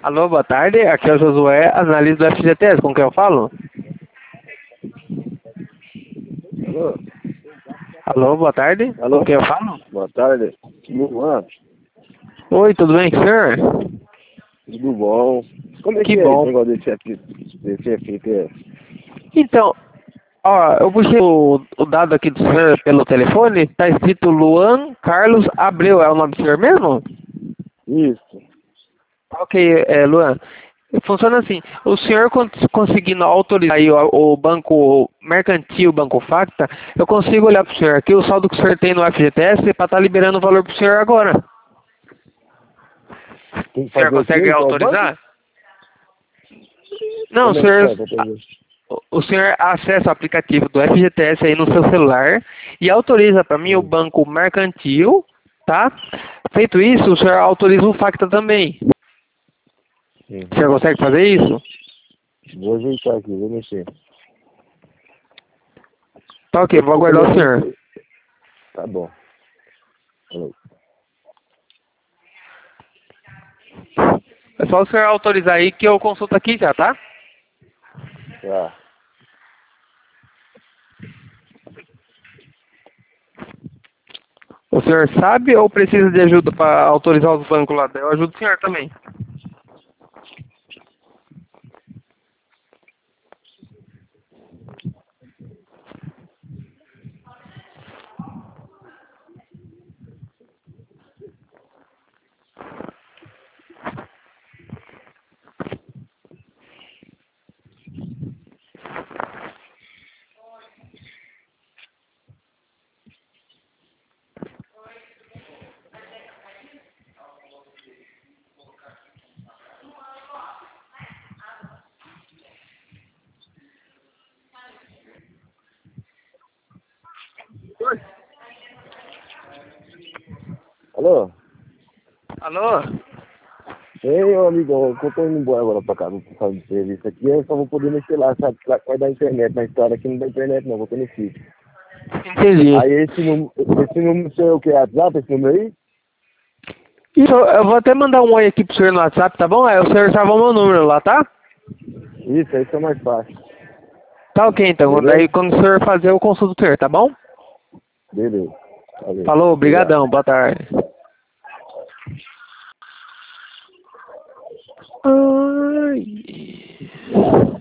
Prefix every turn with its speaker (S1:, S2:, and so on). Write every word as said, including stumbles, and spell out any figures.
S1: Alô, boa tarde. Aqui é o Josué, analista do F G T S. Com quem eu falo?
S2: Alô?
S1: Alô, boa tarde.
S2: Alô?
S1: Com quem eu falo?
S2: Boa tarde. Luan,
S1: Oi, tudo bem com o senhor?
S2: tudo bom? Como é
S1: Que
S2: que é esse
S1: bom.
S2: negócio desse F desse F G T S?
S1: Então, ó, eu puxei o, o dado aqui do senhor pelo telefone. Tá escrito Luan Carlos Abreu. É o nome do senhor mesmo?
S2: Isso.
S1: Ok, é, Luan. Funciona assim, o senhor cons- conseguindo autorizar aí o, o banco mercantil, o banco Facta, eu consigo olhar para o senhor aqui, o saldo que o senhor tem no F G T S para estar liberando o valor para o senhor agora.
S2: Tem que
S1: O senhor
S2: fazer o quê?
S1: consegue
S2: Então, o banco?
S1: autorizar? Não, o
S2: Como é que
S1: senhor,
S2: faz pra fazer?
S1: o o senhor acessa o aplicativo do F G T S aí no seu celular e autoriza para mim o
S2: Hum,
S1: banco mercantil, tá? Feito isso, o senhor autoriza o Facta também. O senhor
S2: Uhum.
S1: consegue fazer isso?
S2: Vou ajeitar aqui, vou mexer.
S1: Tá ok, vou
S2: O
S1: aguardar o
S2: telefone...
S1: senhor.
S2: que- Tá bom. Alô.
S1: É só o senhor autorizar aí que eu consulto aqui já, tá?
S2: Tá.
S1: O senhor sabe ou precisa de ajuda para autorizar os bancos lá? Eu ajudo o senhor também.
S2: Alô?
S1: Alô?
S2: Ei, meu amigo, eu tô indo embora agora pra casa por causa do serviço aqui, eu só vou poder mexer lá, sabe? Lá vai dar internet, na história aqui não dá internet não, vou ter no sítio.
S1: Entendi.
S2: Aí esse número, esse número seu é o que? WhatsApp, esse número aí?
S1: Isso, eu vou até mandar um oi aqui pro senhor no WhatsApp, tá bom? Aí o senhor salva o meu número lá, tá?
S2: Isso, aí fica mais fácil.
S1: Tá ok, então. Daí
S2: Beleza?
S1: quando o senhor fazer, eu consulto o senhor, tá bom?
S2: Beleza. Valeu.
S1: Falou,
S2: Obrigado.
S1: brigadão, boa tarde. Ai.